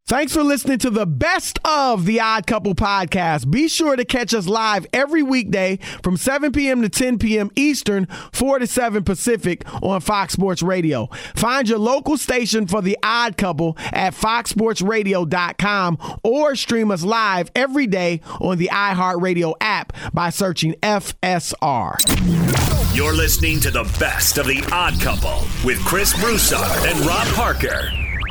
Thanks for listening to the best of the Odd Couple podcast. Be sure to catch us live every weekday from 7 p.m. to 10 p.m. Eastern, 4 to 7 Pacific on Fox Sports Radio. Find your local station for the Odd Couple at foxsportsradio.com or stream us live every day on the iHeartRadio app by searching FSR. You're listening to the best of the Odd Couple with Chris Broussard and Rob Parker.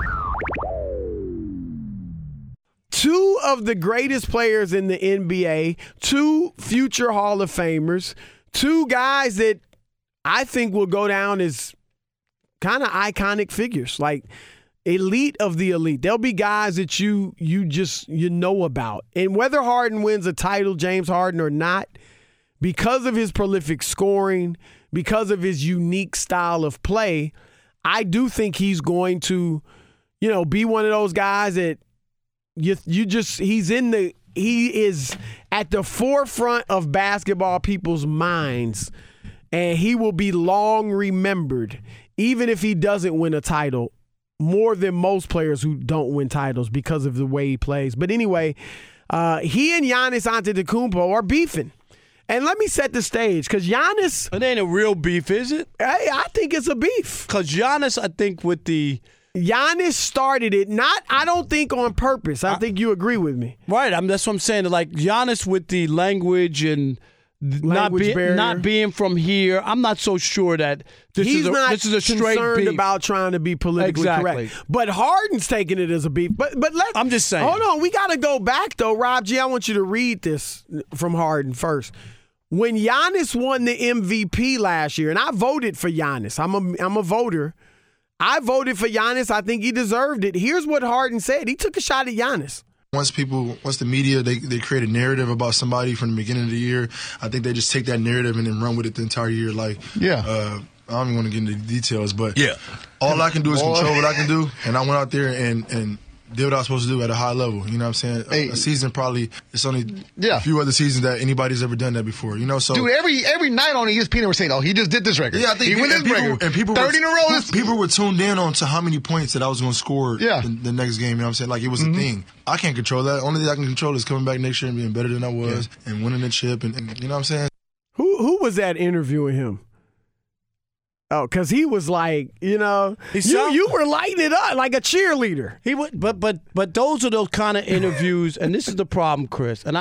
Two of the greatest players in the NBA, two future Hall of Famers, two guys that I think will go down as kind of iconic figures, like elite of the elite. There'll be guys that you know about. And whether Harden wins a title, James Harden, or not, because of his prolific scoring, because of his unique style of play, I do think he's going to, be one of those guys that he is at the forefront of basketball people's minds, and he will be long remembered, even if he doesn't win a title, more than most players who don't win titles because of the way he plays. But anyway, he and Giannis Antetokounmpo are beefing. And let me set the stage, because Giannis... It ain't a real beef, is it? I think it's a beef. Because Giannis, I think with the... Giannis started it, I don't think on purpose. I think you agree with me. Right. That's what I'm saying. Like, Giannis with the language and not being from here, I'm not so sure that this is a straight concerned beef. about trying to be politically correct. But Harden's taking it as a beef. But I'm just saying. Hold on. We got to go back, though. Rob G., I want you to read this from Harden first. When Giannis won the MVP last year, and I voted for Giannis. I'm a voter. I voted for Giannis. I think he deserved it. Here's what Harden said. He took a shot at Giannis. Once the media, they create a narrative about somebody from the beginning of the year, I think they just take that narrative and then run with it the entire year. Like, I don't even want to get into the details, but all I can do is control what I can do. And I went out there and did what I was supposed to do at a high level. You know what I'm saying? A season probably, it's only a few other seasons that anybody's ever done that before. So dude, every night on ESPN they were saying, he just did this record. Yeah, I think he won this record. And people 30 in a row. People were tuned in on to how many points that I was going to score the next game. You know what I'm saying? Like, it was a thing. I can't control that. Only thing I can control is coming back next year and being better than I was and winning the chip. And you know what I'm saying? Who was that interviewing him? Oh, because he was like, you were lighting it up like a cheerleader. He would, but those are those kind of interviews, and this is the problem, Chris. And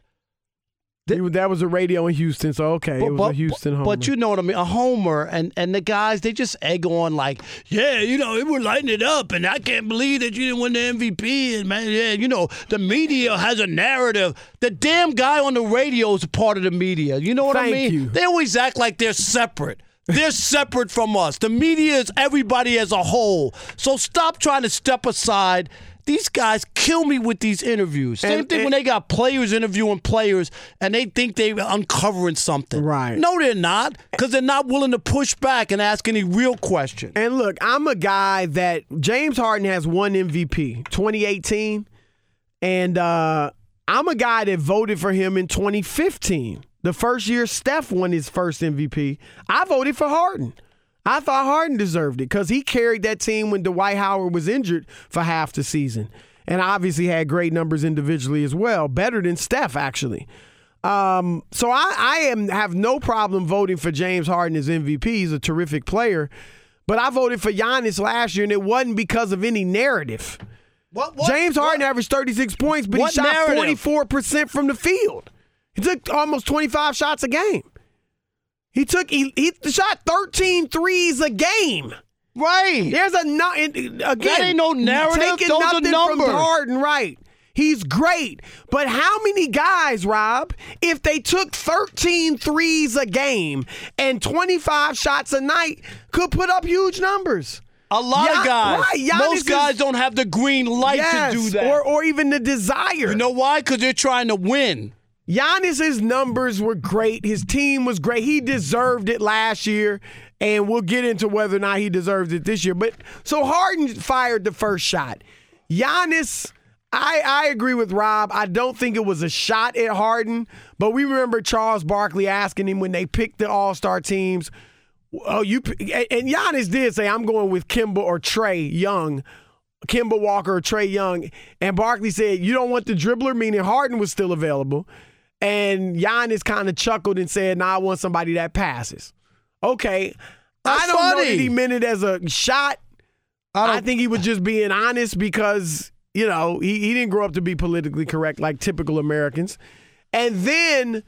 that was a radio in Houston, so okay, it was a Houston homer. But you know what I mean, a homer, and the guys, they just egg on like, they were lighting it up, and I can't believe that you didn't win the MVP, and man, the media has a narrative. The damn guy on the radio is a part of the media. You know what I mean? You. They always act like they're separate. They're separate from us. The media is everybody as a whole. So stop trying to step aside. These guys kill me with these interviews. Same thing when they got players interviewing players and they think they're uncovering something. Right. No, they're not, because they're not willing to push back and ask any real questions. And look, I'm a guy that James Harden has one MVP, 2018. And I'm a guy that voted for him in 2015. The first year Steph won his first MVP, I voted for Harden. I thought Harden deserved it because he carried that team when Dwight Howard was injured for half the season. And obviously had great numbers individually as well, better than Steph, actually. So I have no problem voting for James Harden as MVP. He's a terrific player. But I voted for Giannis last year, and it wasn't because of any narrative. James Harden averaged 36 points, but he shot 44% from the field. He took almost 25 shots a game. He shot 13 threes a game. Right. There's again, that ain't no narrative. Taking Those nothing are numbers. from Harden, right? He's great. But how many guys, Rob, if they took 13 threes a game and 25 shots a night, could put up huge numbers? A lot of guys. Right, most guys don't have the green light to do that. Or even the desire. You know why? Because they're trying to win. Giannis's numbers were great. His team was great. He deserved it last year, and we'll get into whether or not he deserves it this year. But so Harden fired the first shot. Giannis, I agree with Rob. I don't think it was a shot at Harden, but we remember Charles Barkley asking him when they picked the All-Star teams, and Giannis did say, I'm going with Kemba or Trae Young Kemba Walker or Trae Young, and Barkley said, you don't want the dribbler, meaning Harden was still available. And Giannis kind of chuckled and said, I want somebody that passes. Okay. That's I don't know funny. that he meant it as a shot. I think he was just being honest because, he didn't grow up to be politically correct like typical Americans. And then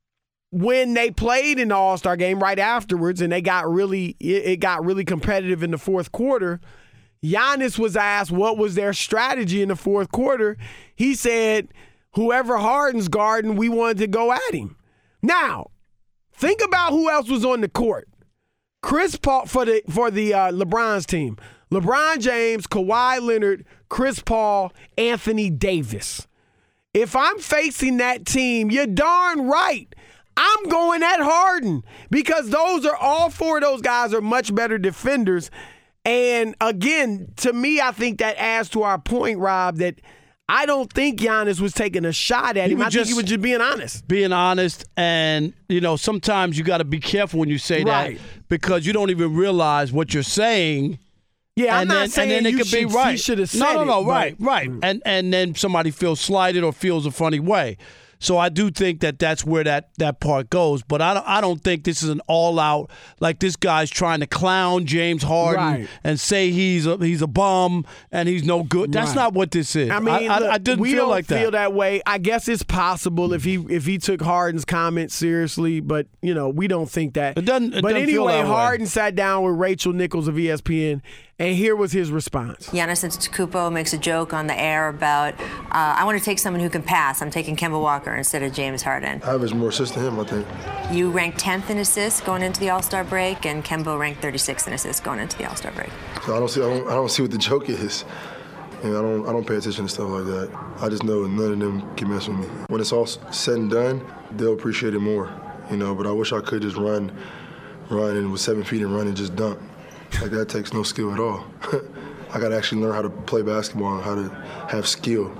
when they played in the All-Star game right afterwards and it got really competitive in the fourth quarter, Giannis was asked what was their strategy in the fourth quarter. He said, whoever Harden's guarding, we wanted to go at him. Now, think about who else was on the court. Chris Paul for the LeBron's team. LeBron James, Kawhi Leonard, Chris Paul, Anthony Davis. If I'm facing that team, you're darn right. I'm going at Harden because all four of those guys are much better defenders. And again, to me, I think that adds to our point, Rob, that I don't think Giannis was taking a shot at him. I think he was just being honest. Being honest, and, sometimes you got to be careful when you say that because you don't even realize what you're saying. Yeah, I'm not saying it could be right. He should have said it. No, right. And then somebody feels slighted or feels a funny way. So I do think that that's where that part goes. But I don't think this is an all-out, like this guy's trying to clown James Harden and say he's a bum and he's no good. That's not what this is. I mean, I didn't feel like that. We don't feel that way. I guess it's possible if he took Harden's comments seriously, but, we don't think that. It doesn't anyway, feel that way. Harden sat down with Rachel Nichols of ESPN, and here was his response. Giannis Antetokounmpo makes a joke on the air about, I want to take someone who can pass. I'm taking Kemba Walker instead of James Harden. I average more assists than him, I think. You ranked 10th in assists going into the All-Star break, and Kemba ranked 36th in assists going into the All-Star break. So I don't see what the joke is. I don't pay attention to stuff like that. I just know none of them can mess with me. When it's all said and done, they'll appreciate it more. But I wish I could just run and with 7 feet and run and just dunk. Like that takes no skill at all. I got to actually learn how to play basketball and how to have skill,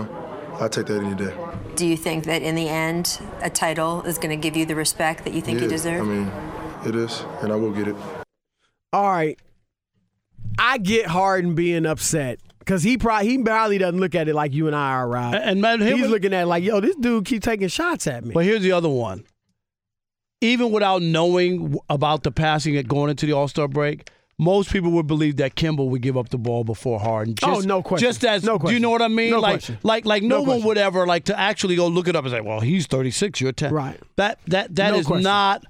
I take that any day. Do you think that in the end, a title is going to give you the respect that you think you deserve? I mean, it is, and I will get it. All right. I get Harden being upset because he probably doesn't look at it like you and I are, Rob. And man, he's looking at it like, yo, this dude keep taking shots at me. But here's the other one. Even without knowing about the passing and going into the All-Star break, most people would believe that Kemba would give up the ball before Harden. No question. Just as, no question. Do you know what I mean? No like, question. like no one question. would ever like to actually go look it up and say, well, he's 36, you're 10. Right. That No is question. not.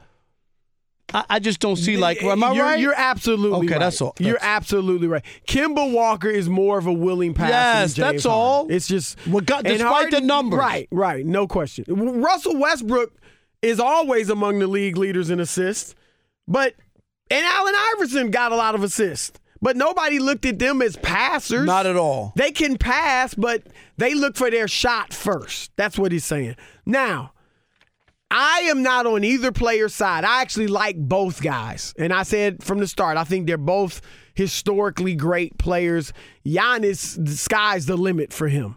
I just don't see am I right? You're absolutely right. Okay, that's all. You're absolutely right. Kemba Walker is more of a willing passer. Yes, than James that's all. Harden. It's just despite Harden, the numbers. Right. No question. Russell Westbrook is always among the league leaders in assists, and Allen Iverson got a lot of assists. But nobody looked at them as passers. Not at all. They can pass, but they look for their shot first. That's what he's saying. Now, I am not on either player's side. I actually like both guys. And I said from the start, I think they're both historically great players. Giannis, the sky's the limit for him.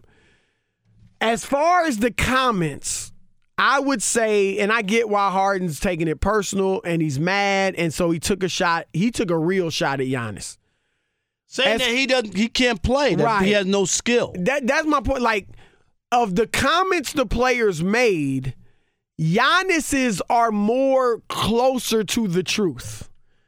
As far as the comments, I would say, and I get why Harden's taking it personal and he's mad, and so he took a shot. He took a real shot at Giannis. Saying that he can't play. That he has no skill. That's my point. Like, of the comments the players made, Giannis's are more closer to the truth.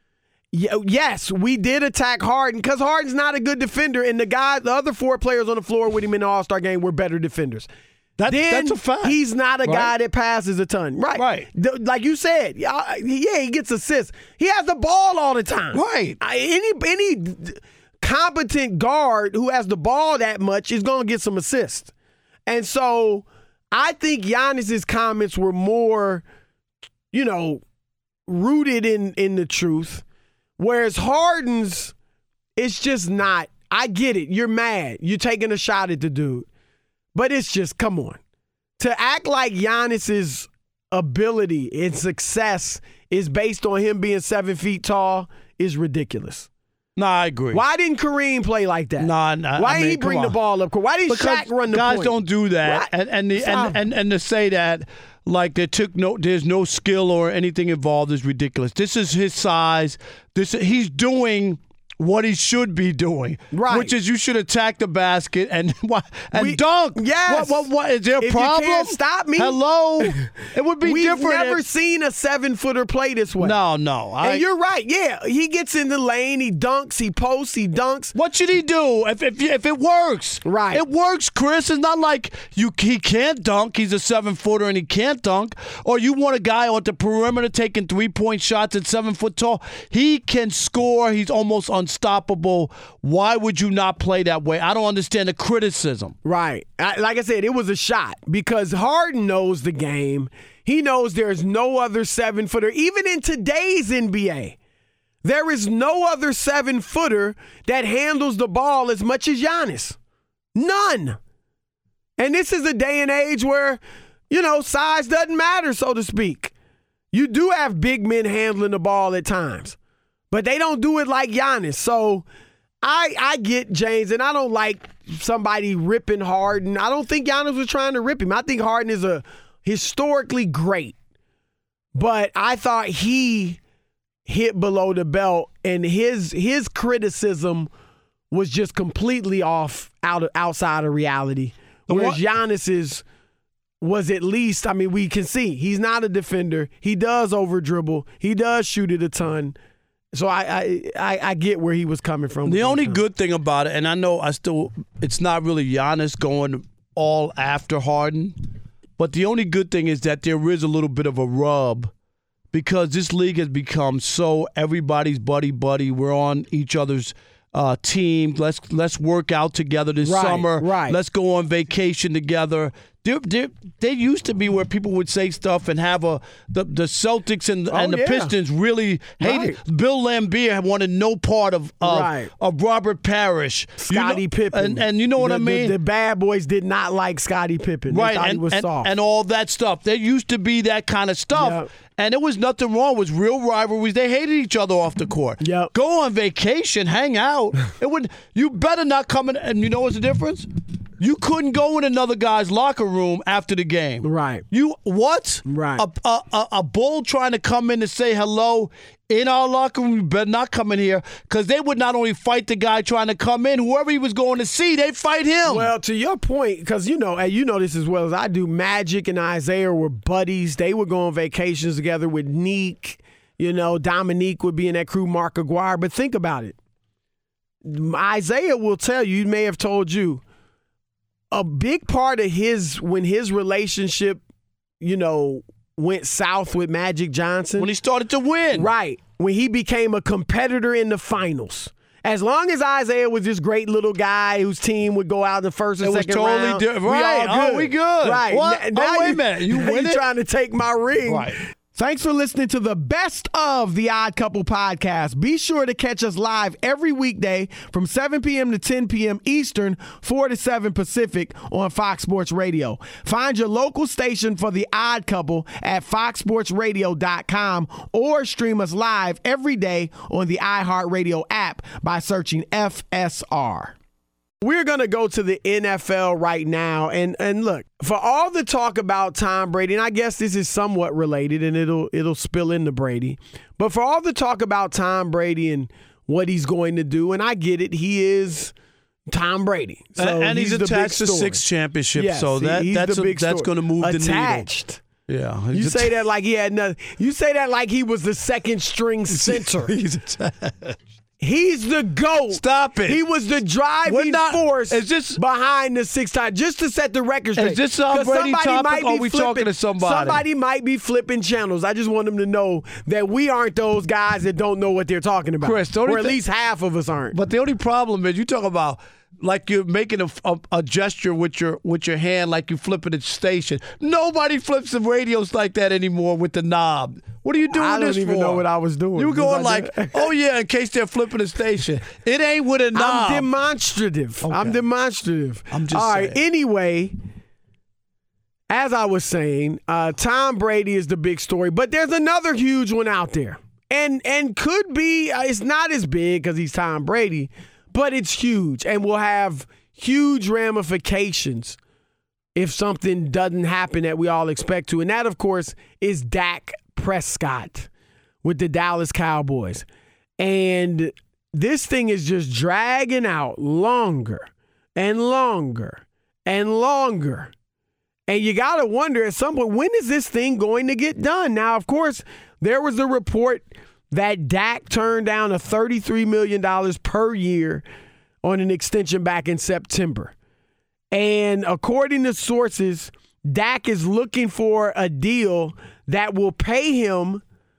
Yes, we did attack Harden because Harden's not a good defender, and the other four players on the floor with him in the All-Star game were better defenders. That's a fact. He's not a guy that passes a ton. Right. Like you said, he gets assists. He has the ball all the time. Right. Any competent guard who has the ball that much is going to get some assists. And so I think Giannis's comments were more, rooted in the truth, whereas Harden's, it's just not. I get it. You're mad. You're taking a shot at the dude. But it's just, come on. To act like Giannis's ability and success is based on him being 7 feet tall is ridiculous. No, I agree. Why didn't Kareem play like that? Why didn't he bring the ball up? Why didn't Shaq run the guys point? Don't do that. Right. And to say that like there's no skill or anything involved is ridiculous. This is his size. He's doing what he should be doing, right? Which is you should attack the basket and dunk. Yes. What is there a problem? You can't stop me. Hello. It would be different. We've never seen a 7-footer play this way. No. And you're right. Yeah, he gets in the lane, he dunks, he posts, he dunks. What should he do if it works? Right. It works, Chris. It's not like he can't dunk. He's a 7-footer and he can't dunk. Or you want a guy on the perimeter taking 3-point shots at 7 foot tall. He can score. He's almost unstoppable. Why would you not play that way? I don't understand the criticism. Right. Like I said, it was a shot because Harden knows the game. He knows there's no other 7-footer. Even in today's NBA, there is no other 7-footer that handles the ball as much as Giannis. None. And this is a day and age where, size doesn't matter, so to speak. You do have big men handling the ball at times, but they don't do it like Giannis. So I get James, and I don't like somebody ripping Harden. I don't think Giannis was trying to rip him. I think Harden is a historically great, but I thought he hit below the belt, and his criticism was just completely outside of reality. Whereas Giannis's was at least, we can see he's not a defender. He does over dribble. He does shoot it a ton. So I get where he was coming from. The only good thing about it, and I know it's not really Giannis going all after Harden, but the only good thing is that there is a little bit of a rub because this league has become so everybody's buddy. We're on each other's team. Let's work out together this summer. Right. Let's go on vacation together. They used to be where people would say stuff and have the Celtics and the Pistons really hated. Right. Bill Laimbeer wanted no part of Robert Parrish, Scottie Pippen, and you know what I mean. The bad boys did not like Scottie Pippen. They thought he was soft. And all that stuff. There used to be that kind of stuff. Yep. And there was nothing wrong with real rivalries. They hated each other off the court. Yep. Go on vacation, hang out. You better not come in. And you know what's the difference? You couldn't go in another guy's locker room after the game. Right. You what? Right. A bull trying to come in to say hello in our locker room, you better not come in here because they would not only fight the guy trying to come in, whoever he was going to see, they'd fight him. Well, to your point, because you know this as well as I do, Magic and Isaiah were buddies. They would go on vacations together with Neek. Dominique would be in that crew, Mark Aguirre. But think about it. Isaiah will tell you, he may have told you, a big part of when his relationship, went south with Magic Johnson. When he started to win. Right. When he became a competitor in the finals. As long as Isaiah was this great little guy whose team would go out in the first and second round. It was totally different. Right. We good. Right. What? Now wait a minute. You win you're trying to take my ring. Right. Thanks for listening to the best of the Odd Couple podcast. Be sure to catch us live every weekday from 7 p.m. to 10 p.m. Eastern, 4 to 7 Pacific on Fox Sports Radio. Find your local station for the Odd Couple at foxsportsradio.com or stream us live every day on the iHeartRadio app by searching FSR. We're going to go to the NFL right now. And look, for all the talk about Tom Brady, and I guess this is somewhat related and it'll spill into Brady, but for all the talk about Tom Brady and what he's going to do, and I get it, he is Tom Brady. So and he's attached to 6 championships, yes, so that's going to move the needle. Attached. Yeah. You say that like he had nothing. You say that like he was the second string center. He's attached. He's the GOAT. Stop it. He was the driving force behind the 6-time, just to set the record straight. Is this a Brady topic, or are we talking to somebody? Somebody might be flipping channels. I just want them to know that we aren't those guys that don't know what they're talking about. Chris, or at least half of us aren't. But the only problem is you talk about like you're making a gesture with your hand like you flipping a station. Nobody flips the radios like that anymore with the knob. What are you doing this for? I don't even know what I was doing. You were going like, oh, yeah, in case they're flipping a station. It ain't with a knob. I'm demonstrative. Okay. I'm demonstrative. I'm just All saying. right, anyway, as I was saying, Tom Brady is the big story, but there's another huge one out there. And could be, it's not as big because he's Tom Brady, but it's huge and will have huge ramifications if something doesn't happen that we all expect to. And that, of course, is Dak Prescott with the Dallas Cowboys. And this thing is just dragging out longer and longer and longer. And you got to wonder at some point, when is this thing going to get done? Now, of course, there was a report that Dak turned down a $33 million per year on an extension back in September. And according to sources, Dak is looking for a deal that will pay him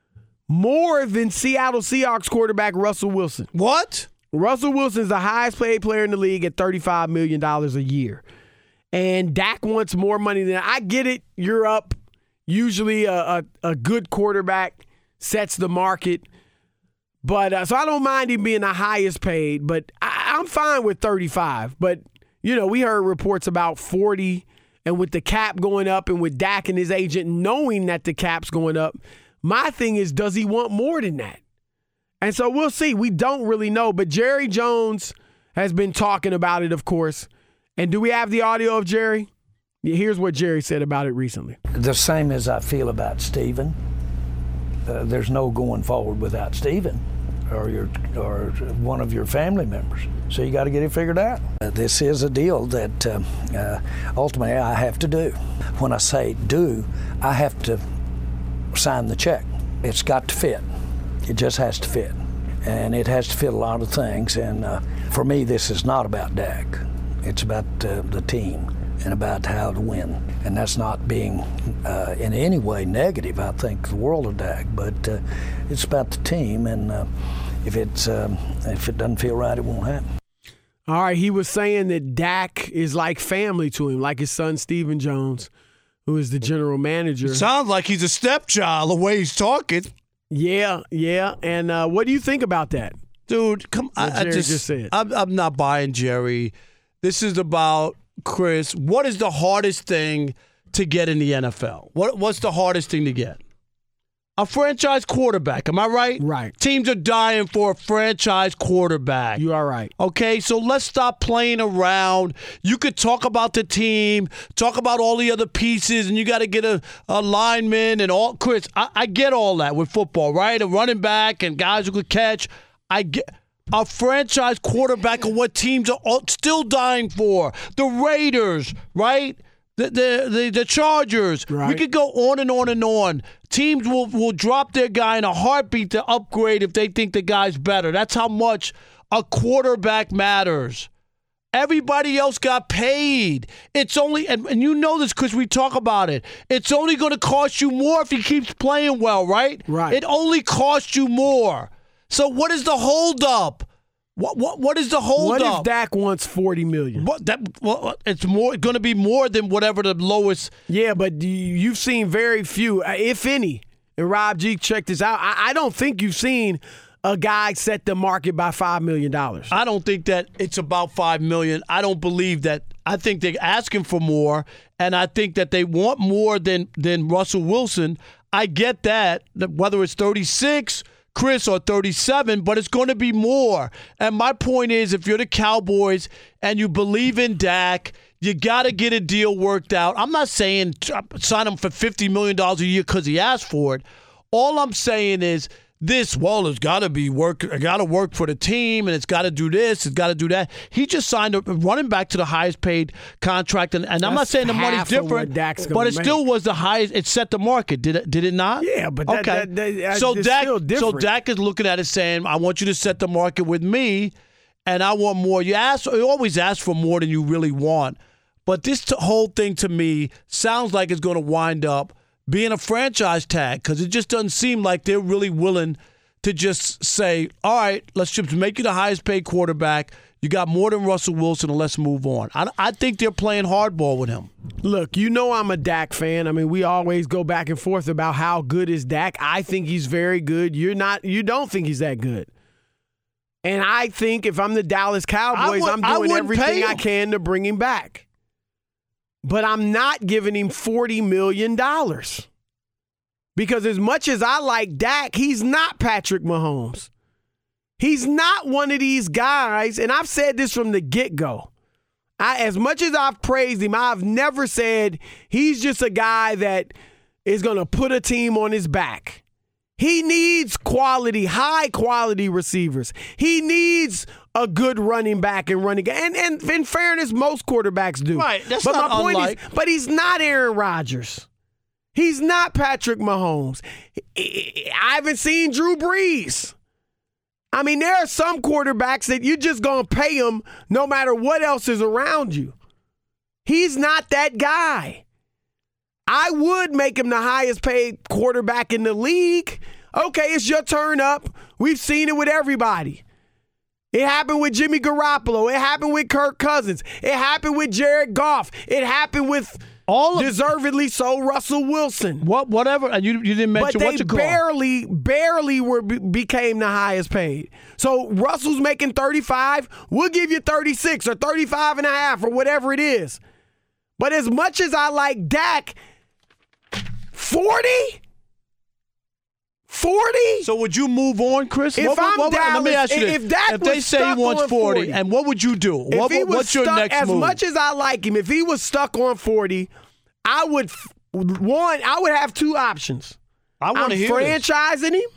more than Seattle Seahawks quarterback Russell Wilson. What? Russell Wilson is the highest paid player in the league at $35 million a year. And Dak wants more money than that. I get it. You're up. Usually a good quarterback sets the market. But so I don't mind him being the highest paid, but I'm fine with 35. But, we heard reports about 40, and with the cap going up and with Dak and his agent knowing that the cap's going up, my thing is, does he want more than that? And so we'll see. We don't really know. But Jerry Jones has been talking about it, of course. And do we have the audio of Jerry? Here's what Jerry said about it recently. The same as I feel about Steven. There's no going forward without Steven or one of your family members. So you got to get it figured out. This is a deal that ultimately I have to do. When I say do, I have to sign the check. It's got to fit. It just has to fit. And it has to fit a lot of things. And for me, this is not about Dak. It's about the team and about how to win. And that's not being in any way negative, I think, the world of Dak. But it's about the team. And if it doesn't feel right, it won't happen. All right, he was saying that Dak is like family to him, like his son Steven Jones, who is the general manager. It sounds like he's a stepchild the way he's talking. Yeah. And what do you think about that? Dude, come on. Jerry just said. I'm not buying Jerry. This is about, Chris, what is the hardest thing to get in the NFL? What's the hardest thing to get? A franchise quarterback. Am I right? Right. Teams are dying for a franchise quarterback. You are right. Okay, so let's stop playing around. You could talk about the team, talk about all the other pieces, and you got to get a lineman and all. Chris, I get all that with football, right? A running back and guys who could catch. I get a franchise quarterback of what teams are still dying for. The Raiders, right? The Chargers. Right. We could go on and on and on. Teams will drop their guy in a heartbeat to upgrade if they think the guy's better. That's how much a quarterback matters. Everybody else got paid. It's only, and you know this because we talk about it, it's only going to cost you more if he keeps playing well, right? Right. It only costs you more. So what is the holdup? What is the holdup? What if Dak wants $40 million? It's going to be more than whatever the lowest. Yeah, but you've seen very few, if any. And Rob G checked this out. I don't think you've seen a guy set the market by $5 million. I don't think that it's about $5 million. I don't believe that. I think they're asking for more, and I think that they want more than Russell Wilson. I get that whether it's 36. Chris, or 37, but it's going to be more. And my point is, if you're the Cowboys and you believe in Dak, you got to get a deal worked out. I'm not saying sign him for $50 million a year because he asked for it. All I'm saying is it's got to be work. It got to work for the team, and it's got to do this, it's got to do that. He just signed a running back to the highest paid contract, and I'm not saying the money's different, but it still was the highest. It set the market. Did it not? Yeah, but so Dak, still different. So Dak is looking at it saying, "I want you to set the market with me, and I want more." You always ask for more than you really want, but this whole thing to me sounds like it's going to wind up being a franchise tag because it just doesn't seem like they're really willing to just say, all right, let's just make you the highest paid quarterback. You got more than Russell Wilson, and let's move on. I think they're playing hardball with him. Look, I'm a Dak fan. I mean, we always go back and forth about how good is Dak. I think he's very good. You don't think he's that good. And I think if I'm the Dallas Cowboys, I'm doing everything I can to bring him back. But I'm not giving him $40 million. Because as much as I like Dak, he's not Patrick Mahomes. He's not one of these guys, and I've said this from the get-go. As much as I've praised him, I've never said he's just a guy that is going to put a team on his back. He needs quality, high-quality receivers. He needs a good running back and running game. And in fairness, most quarterbacks do. Right, that's but not my point unlike. is, but he's not Aaron Rodgers. He's not Patrick Mahomes. I haven't seen Drew Brees. I mean, there are some quarterbacks that you're just going to pay them no matter what else is around you. He's not that guy. I would make him the highest paid quarterback in the league. Okay, it's your turn up. We've seen it with everybody. It happened with Jimmy Garoppolo. It happened with Kirk Cousins. It happened with Jared Goff. It happened with deservedly so Russell Wilson. Whatever, and you didn't mention what you call. But they barely became the highest paid. So Russell's making 35. We'll give you 36 or 35 and a half or whatever it is. But as much as I like Dak, 40? 40? So would you move on, Chris? If I'm Dallas, let me ask you this. if Dak if they was say he stuck wants on 40, and what would you do? What's your next as move? As much as I like him, if he was stuck on 40, I would have two options. I want to hear franchising him,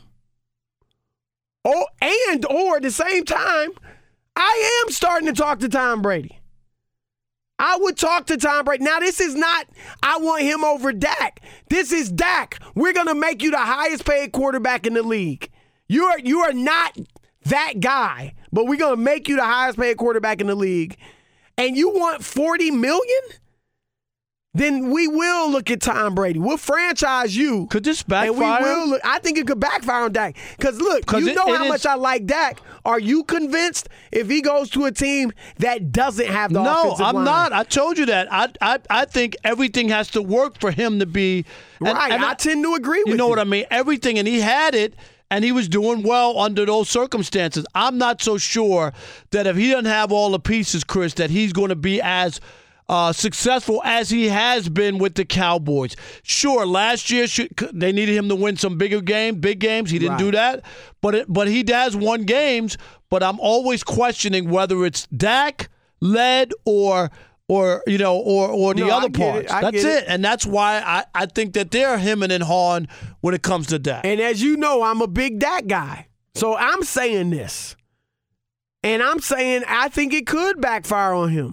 or at the same time, I am starting to talk to Tom Brady. I would talk to Tom Brady. Now, this is not, I want him over Dak. This is Dak. We're going to make you the highest paid quarterback in the league. You are not that guy, but we're going to make you the highest paid quarterback in the league. And you want $40 million? Then we will look at Tom Brady. We'll franchise you. Could this backfire? And I think it could backfire on Dak. Because, look, you know how much I like Dak. Are you convinced if he goes to a team that doesn't have the offensive line? No, I'm not. I told you that. I think everything has to work for him to be. And I tend to agree with you. You know what I mean? Everything. And he had it, and he was doing well under those circumstances. I'm not so sure that if he doesn't have all the pieces, Chris, that he's going to be as successful as he has been with the Cowboys. Sure, last year they needed him to win some big games. He didn't do that, but he has won games. But I'm always questioning whether it's Dak led or the other parts. That's it, and that's why I think that they're him and hawing when it comes to Dak. And as you know, I'm a big Dak guy, so I'm saying this, and I'm saying I think it could backfire on him.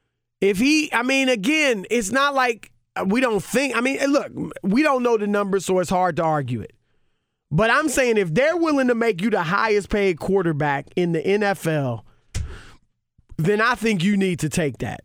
Again, it's not like we don't think. Look, we don't know the numbers, so it's hard to argue it. But I'm saying if they're willing to make you the highest paid quarterback in the NFL, then I think you need to take that.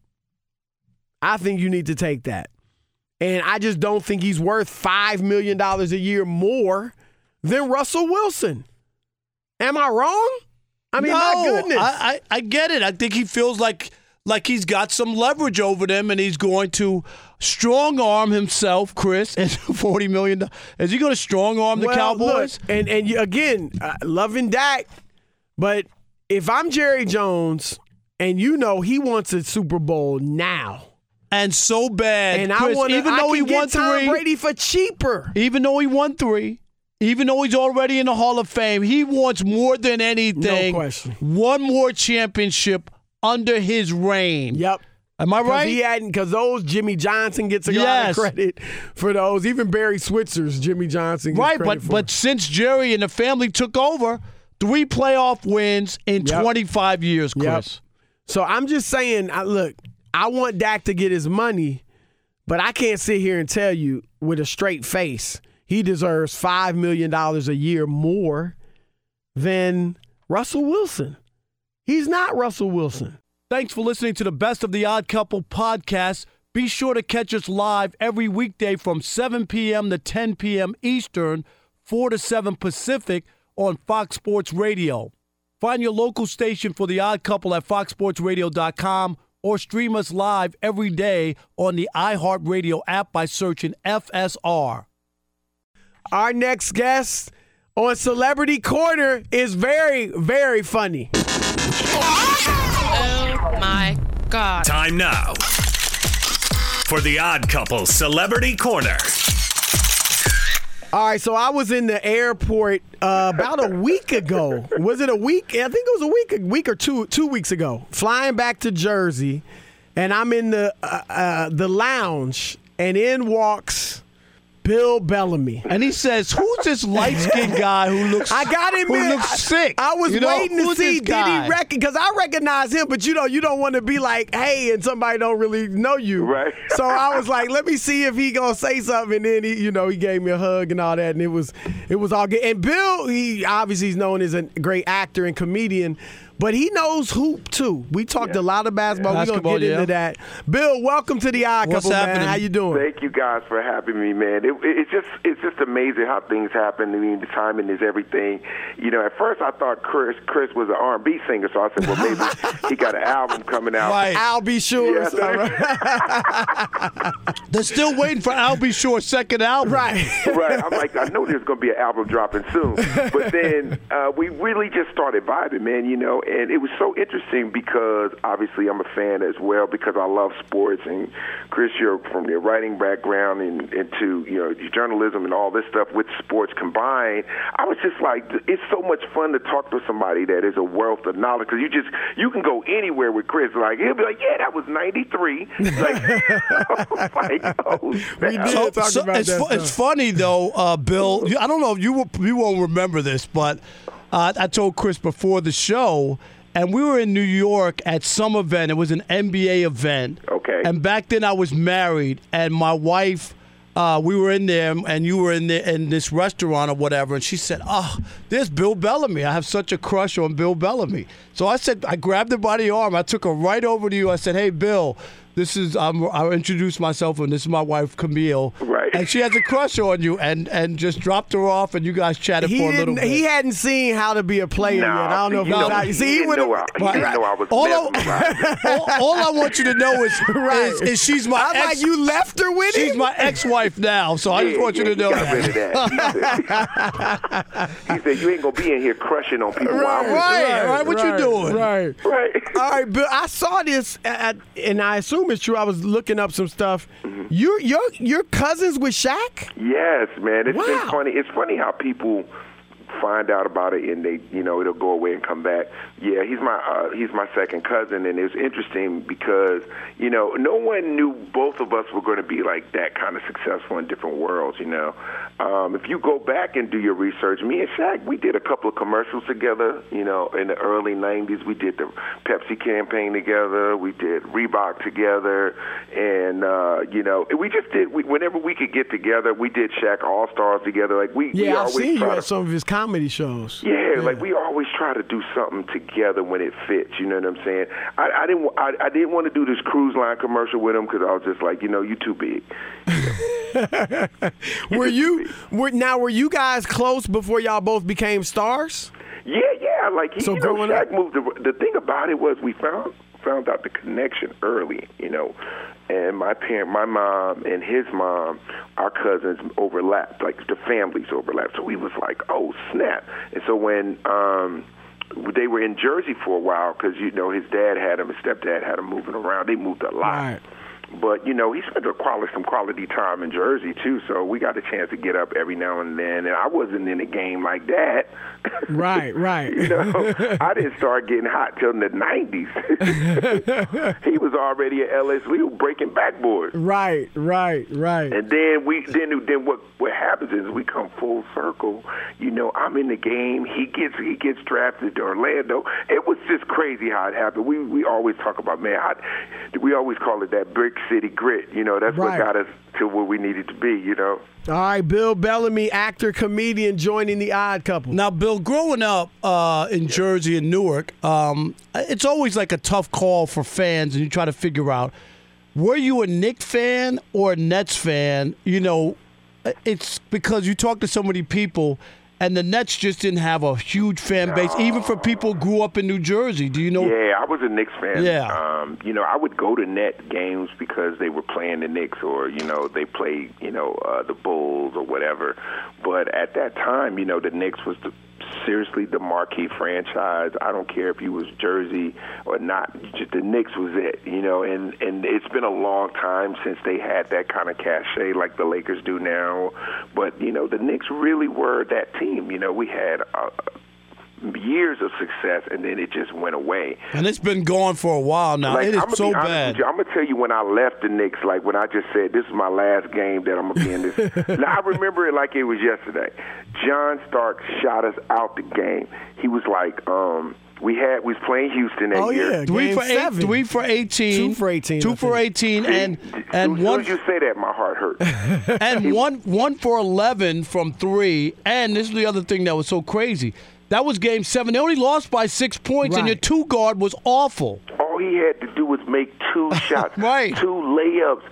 And I just don't think he's worth $5 million a year more than Russell Wilson. Am I wrong? My goodness. I get it. I think he feels like he's got some leverage over them, and he's going to strong-arm himself, Chris, and $40 million. Is he going to strong-arm the Cowboys? Look, and again, loving Dak, but if I'm Jerry Jones, and he wants a Super Bowl now. And so bad, and Chris, even though he won Tom Brady for cheaper. Even though he won 3. Even though he's already in the Hall of Fame, he wants more than anything. No question. One more championship under his reign. Yep. Am I right? Because those, Jimmy Johnson gets a lot of credit for those. Even Barry Switzer's Jimmy Johnson gets credit for. But since Jerry and the family took over, 3 playoff wins in 25 years, Chris. Yep. So I'm just saying, look, I want Dak to get his money, but I can't sit here and tell you with a straight face he deserves $5 million a year more than Russell Wilson. He's not Russell Wilson. Thanks for listening to the Best of the Odd Couple podcast. Be sure to catch us live every weekday from 7 p.m. to 10 p.m. Eastern, 4 to 7 Pacific on Fox Sports Radio. Find your local station for The Odd Couple at foxsportsradio.com or stream us live every day on the iHeartRadio app by searching FSR. Our next guest on Celebrity Corner is very, very funny. Oh, my God. Time now for The Odd Couple Celebrity Corner. All right, so I was in the airport about a week ago. Was it a week? I think it was a week or 2 weeks ago. Flying back to Jersey, and I'm in the lounge, and in walks Bill Bellamy. And he says, who's this light-skinned guy who looks sick? I was waiting to see, did guy? he because I recognize him, but you don't want to be like, hey, and somebody don't really know you. Right. So I was like, let me see if he gonna say something, and then he gave me a hug and all that, and it was all good. And Bill, he's known as a great actor and comedian, but he knows hoop too. We talked a lot of basketball. We're gonna get into that. Bill, welcome to the Odd Couple, man. How you doing? Thank you guys for having me, man. It's just amazing how things happen. I mean, the timing is everything. At first I thought Chris was an R&B singer, so I said, well, maybe he got an album coming out. Right. I'll be sure. Yes. They're still waiting for Al B. Sure's second album. Right. Right. I'm like, I know there's going to be an album dropping soon. But then we really just started vibing, man, and it was so interesting because obviously I'm a fan as well because I love sports. And Chris, you're from your writing background and into, your journalism and all this stuff with sports combined. I was just like, it's so much fun to talk to somebody that is a wealth of knowledge because you can go anywhere with Chris. Like, he'll be like, yeah, that was 93. It's funny though, Bill. I don't know if you won't remember this, but I told Chris before the show, and we were in New York at some event. It was an NBA event. Okay. And back then I was married, and my wife, we were in there, and you were in there in this restaurant or whatever, and she said, "Oh, there's Bill Bellamy. I have such a crush on Bill Bellamy." So I grabbed her by the arm. I took her right over to you. I said, "Hey, Bill, this is I'll introduce myself, and this is my wife, Camille." Right. And she has a crush on you, and just dropped her off, and you guys chatted for a little bit. He hadn't seen How to Be a Player yet. I don't know if he didn't know I was all I want you to know is she's my ex. Like, you left her with him? She's my ex-wife now, so I just want you to know that. He said, you ain't going to be in here crushing on people. Right. What you doing? Right. All right, Bill, I saw this, and I assume it's true. I was looking up some stuff. Mm-hmm. You're cousins with Shaq? Yes, man. It's been funny. It's funny how people find out about it and they, it'll go away and come back. Yeah, he's my second cousin, and it's interesting because, no one knew both of us were going to be like that kind of successful in different worlds, If you go back and do your research, me and Shaq, we did a couple of commercials together, in the early 90s. We did the Pepsi campaign together. We did Reebok together. And, we just did, whenever we could get together, we did Shaq All-Stars together. Like I've seen you at some of his comedy shows. Yeah, like we always try to do something together when it fits. You know what I'm saying? I didn't want to do this cruise line commercial with him because I was just like, you too big. Were you guys close before y'all both became stars? Yeah. Like Shaq moved. The thing about it was we found out the connection early. And my mom and his mom, our cousins overlapped, like the families overlapped. So we was like, oh, snap. And so when they were in Jersey for a while, because, his dad had him, his stepdad had him moving around. They moved a lot. Right. But, he spent some quality time in Jersey, too, so we got a chance to get up every now and then. And I wasn't in the game like that. Right. I didn't start getting hot till in the 90s. He was already at LSU breaking backboards. Right. And then what happens is we come full circle. I'm in the game. He gets drafted to Orlando. It was just crazy how it happened. We always talk about, man, we always call it that brick city grit. That's what got us to where we needed to be, All right, Bill Bellamy, actor, comedian, joining the Odd Couple. Now, Bill, growing up in Jersey and Newark, it's always like a tough call for fans, and you try to figure out, were you a Knicks fan or a Nets fan? It's because you talk to so many people, and the Nets just didn't have a huge fan base, even for people who grew up in New Jersey. Do you know? Yeah, I was a Knicks fan. Yeah. I would go to Net games because they were playing the Knicks or, they played, the Bulls or whatever. But at that time, the Knicks was seriously the marquee franchise. I don't care if you was Jersey or not. Just the Knicks was it, and it's been a long time since they had that kind of cachet like the Lakers do now. But, the Knicks really were that team. We had years of success, and then it just went away. And it's been gone for a while now. Like, it is so bad. I'm going to tell you when I left the Knicks, like when I just said, this is my last game that I'm going to be in this. Now, I remember it like it was yesterday. John Starks shot us out the game. He was like, we was playing Houston that year. Yeah, 3 for 8, 3 for 18. 2 for 18. 2 for 18. And as one. soon as you say that, my heart hurts. And one for 11 from 3. And this is the other thing that was so crazy. That was Game 7. They only lost by 6 points, and your 2 guard was awful. All he had to do was make 2 shots, right? 2 layups,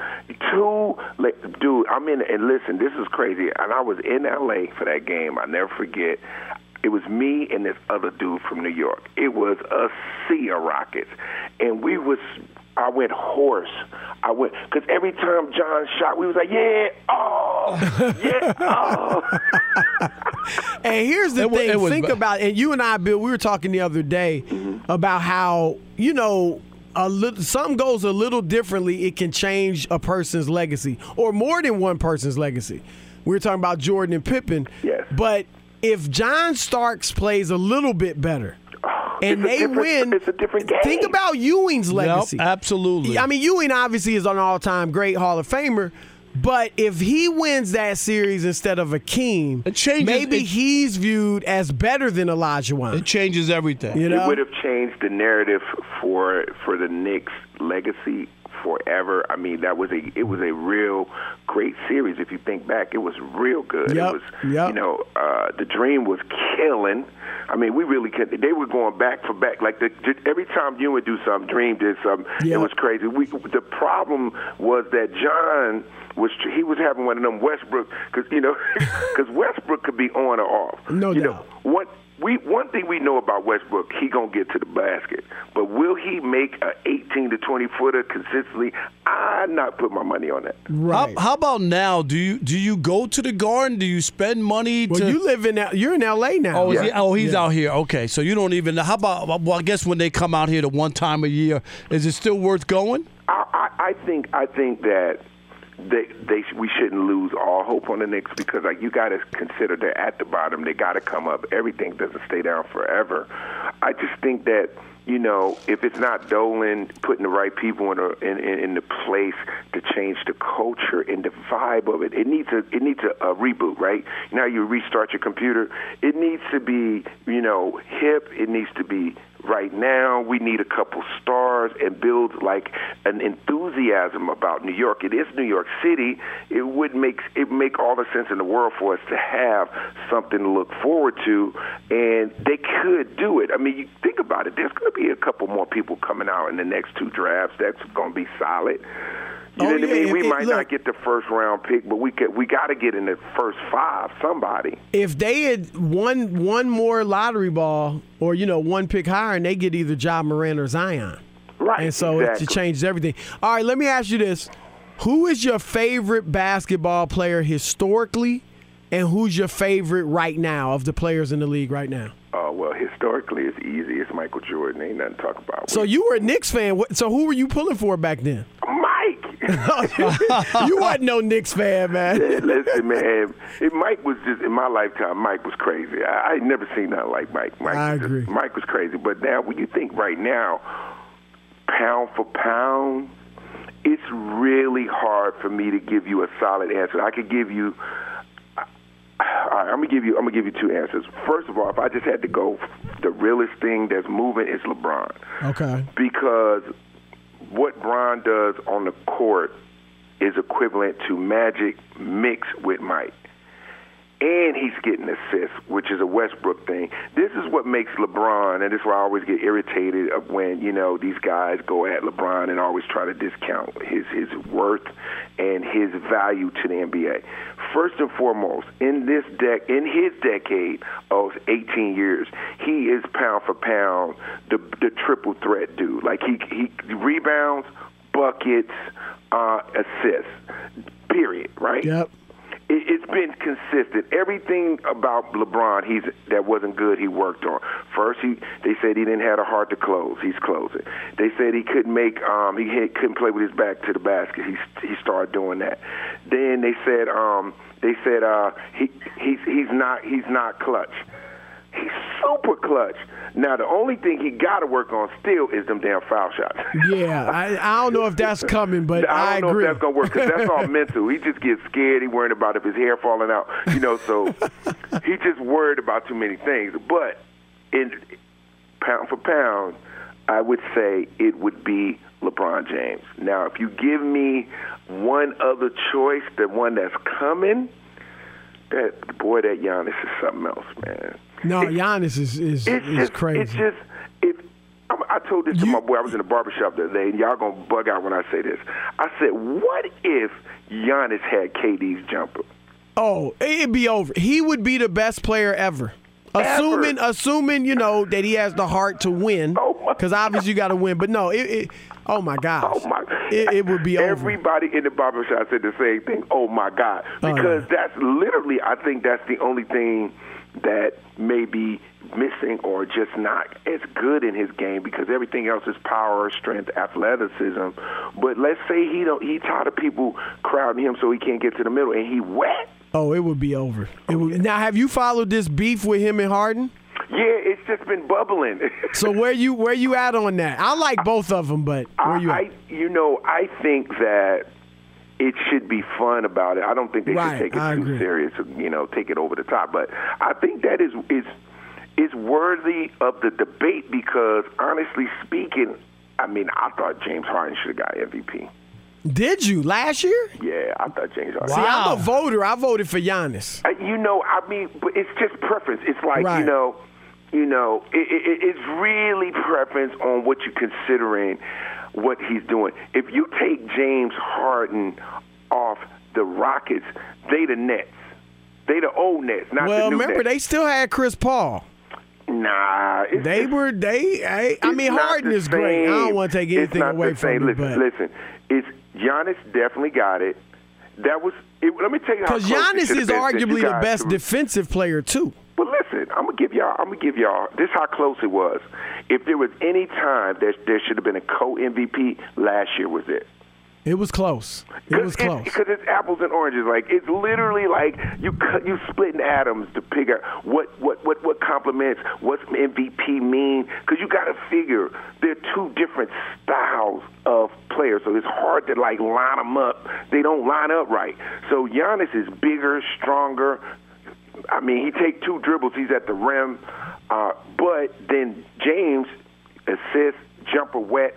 dude. I'm in, and listen, this is crazy. And I was in L.A. for that game. I never forget. It was me and this other dude from New York. It was a sea of Rockets, and I went hoarse. Because every time John shot, we was like, yeah, oh, yeah, oh. And here's the thing. Think about, and you and I, Bill, we were talking the other day about how, something goes a little differently. It can change a person's legacy, or more than one person's legacy. We were talking about Jordan and Pippen. Yes. But if John Starks plays a little bit better, and they win, it's a different game. Think about Ewing's legacy. Yep, absolutely. I mean, Ewing obviously is an all-time great Hall of Famer, but if he wins that series instead of Akeem, maybe he's viewed as better than Olajuwon. It changes everything. It would have changed the narrative for the Knicks' legacy forever. I mean, it was a real great series. If you think back, it was real good. Yep. It was, the Dream was killing. I mean, we really could. They were going back for back. Like every time you would do something, Dream did something. It was crazy. The problem was that John was having one of them Westbrook, because Westbrook could be on or off. No doubt. One thing we know about Westbrook, he gonna get to the basket, but will he make a 18 to 20 footer consistently? I'd not put my money on that. Right. How about now? Do you go to the Garden? Do you spend money? Well, you're in L.A. now. He's out here. Okay, so you don't even. How about? Well, I guess when they come out here the one time a year, is it still worth going? I think that. We shouldn't lose all hope on the Knicks, because you got to consider they're at the bottom. They got to come up. Everything doesn't stay down forever. I just think that if it's not Dolan putting the right people in the place to change the culture and the vibe of it, it needs a reboot, right? Now you restart your computer. It needs to be hip. It needs to be right now. We need a couple stars and build like an enthusiasm about New York. It is New York City. It would make all the sense in the world for us to have something to look forward to, and they could do it. I mean, you think about it. There's going to be a couple more people coming out in the next 2 drafts. That's going to be solid. You know what I mean? We might not get the first round pick, but we got to get in the first 5. Somebody. If they had one more lottery ball, or one pick higher, and they get either Ja Morant or Zion, right? And so it changes everything. All right, let me ask you this: who is your favorite basketball player historically, and who's your favorite right now of the players in the league right now? Well, historically, it's easy. It's Michael Jordan. Ain't nothing to talk about. So you were a Knicks fan. So who were you pulling for back then? Mike. You wasn't no Knicks fan, man. Listen, man. Mike was just, in my lifetime, Mike was crazy. I ain't never seen nothing like Mike. I agree. Mike was crazy. But now, when you think right now, pound for pound, it's really hard for me to give you a solid answer. I could give you. All right, I'm gonna give you 2 answers. First of all, if I just had to go, the realest thing that's moving is LeBron. Okay. Because what Bron does on the court is equivalent to Magic mixed with Mike. And he's getting assists, which is a Westbrook thing. This is what makes LeBron, and this is why I always get irritated of when, these guys go at LeBron and always try to discount his worth and his value to the NBA. First and foremost, in his decade of 18 years, he is pound for pound the triple threat dude. Like he rebounds, buckets, assists, period, right? Yep. It's been consistent. Everything about LeBron, that wasn't good, he worked on. First, they said he didn't have a heart to close. He's closing. They said he couldn't couldn't play with his back to the basket. He started doing that. Then they said he's not clutch. He's super clutch. Now, the only thing he got to work on still is them damn foul shots. Yeah, I don't know if that's coming, but I agree. don't know if that's going to work because that's all mental. He just gets scared. He's worried about if his hair falling out, so he's just worried about too many things. But in pound for pound, I would say it would be LeBron James. Now, if you give me one other choice, the one that's coming, that Giannis is something else, man. No, Giannis is crazy. I told this to my boy. I was in the barbershop the other day, and y'all going to bug out when I say this. I said, what if Giannis had KD's jumper? Oh, it'd be over. He would be the best player ever. Assuming that he has the heart to win, because obviously you got to win. But no, oh my gosh, it would be over. Everybody in the barbershop said the same thing. Oh my God, because that's literally, I think that's the only thing that may be missing or just not as good in his game, because everything else is power, strength, athleticism. But let's say he tired of people crowding him so he can't get to the middle, and he wet. Oh, it would be over. Now, have you followed this beef with him and Harden? Yeah, it's just been bubbling. So where you at on that? I like both of them, but where you at? I think that it should be fun about it. I don't think they should take it too serious, take it over the top. But I think that is worthy of the debate because, honestly speaking, I thought James Harden should have got MVP. Did you last year? Yeah, I thought James Harden. See, I'm a voter. I voted for Giannis. But it's just preference. It's like, it's really preference on what you're considering, what he's doing. If you take James Harden off the Rockets, they the Nets. They the old Nets, not the new Nets. Well, remember, they still had Chris Paul. Nah. Harden is great. I don't want to take anything away from him. Listen, Giannis definitely got it. Let me tell you how. Because Giannis is arguably the best defensive player too. But listen, I'm gonna give y'all. This is how close it was. If there was any time there should have been a co-MVP, last year was it. It was close. Because it's apples and oranges. Like it's literally like you splitting atoms to figure what complements, what's MVP mean. Because you got to figure they're two different styles of players, so it's hard to like line them up. They don't line up right. So Giannis is bigger, stronger. He take two dribbles, he's at the rim. But then James assists, jumper wet.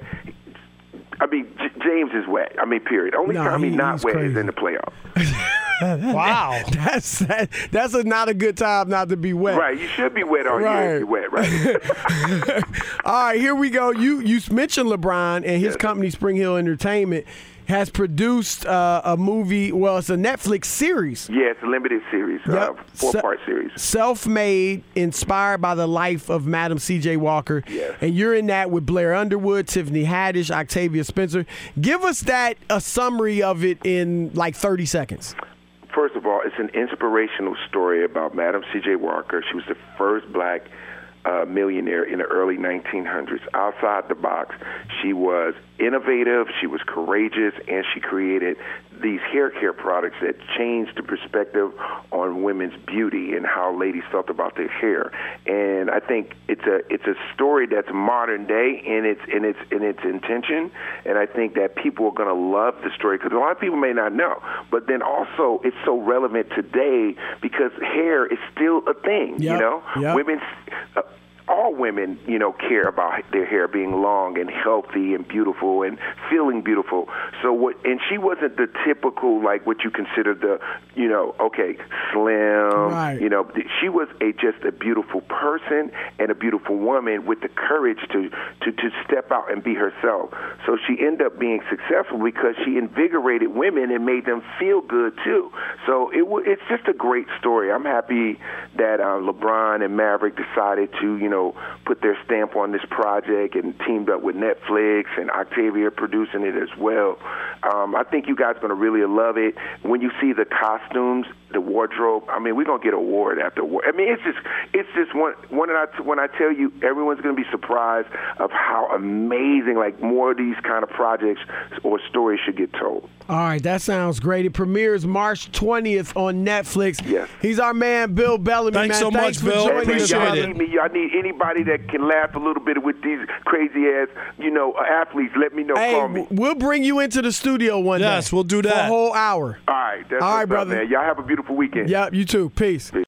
James is wet. Period. Only time he's not wet is in the playoffs. Wow. That's not a good time not to be wet. Right. You should be wet all year if you're wet, right? All right, here we go. You mentioned LeBron and his company, Spring Hill Entertainment, has produced a movie. Well, it's a Netflix series. Yeah, it's a limited series, 4-part series. Self-made, inspired by the life of Madam C.J. Walker. Yes. And you're in that with Blair Underwood, Tiffany Haddish, Octavia Spencer. Give us a summary of it in like 30 seconds. First of all, it's an inspirational story about Madam C.J. Walker. She was the first black millionaire in the early 1900s. Outside the box, she was innovative, she was courageous, and she created these hair care products that changed the perspective on women's beauty and how ladies felt about their hair. And I think it's a story that's modern day in its intention. And I think that people are going to love the story because a lot of people may not know. But then also it's so relevant today because hair is still a thing. Yep. Women's. All women, care about their hair being long and healthy and beautiful and feeling beautiful. And she wasn't the typical, like what you consider the, slim. Right. She was just a beautiful person and a beautiful woman with the courage to step out and be herself. So she ended up being successful because she invigorated women and made them feel good too. So it's just a great story. I'm happy that LeBron and Maverick decided to, put their stamp on this project and teamed up with Netflix and Octavia producing it as well. I think you guys are going to really love it. When you see the costumes, the wardrobe, I mean, we're going to get award after award. I mean, it's just when I tell you, everyone's going to be surprised of how amazing, like, more of these kind of projects or stories should get told. All right, that sounds great. It premieres March 20th on Netflix. Yes. He's our man, Bill Bellamy. Thanks so much, for Bill. joining us. Appreciate it. I need anybody that can laugh a little bit with these crazy-ass, athletes. Let me know. Hey, Call me. we'll bring you into the studio one day. Yes, we'll do that. For a whole hour. All right. That's all right, what's up, brother. man. Y'all have a beautiful weekend. Yep, you too. Peace.